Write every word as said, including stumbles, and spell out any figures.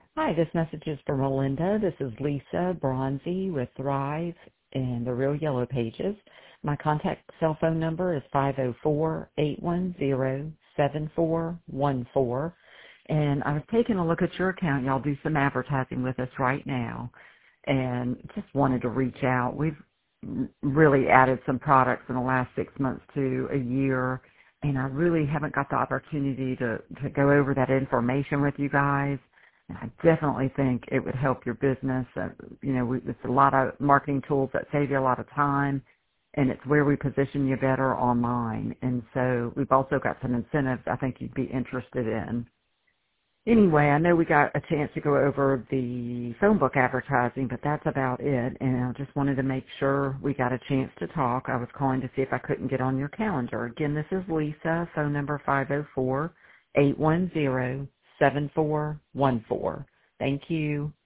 Hi, this message is for Melinda. This is Lisa Bronzy with Thrive and the Real Yellow Pages. My contact cell phone number is five oh four, eight one zero, seven four one four. And I was taking a look at your account. Y'all do some advertising with us right now. And just wanted to reach out. We've really added some products in the last six months to a year. And I really haven't got the opportunity to, to go over that information with you guys. I definitely think it would help your business. Uh, you know, we, it's a lot of marketing tools that save you a lot of time, and it's where we position you better online. And so we've also got some incentives I think you'd be interested in. Anyway, I know we got a chance to go over the phone book advertising, but that's about it. And I just wanted to make sure we got a chance to talk. I was calling to see if I couldn't get on your calendar. Again, this is Lisa, phone number five oh four, eight one zero, seven four one four. Thank you.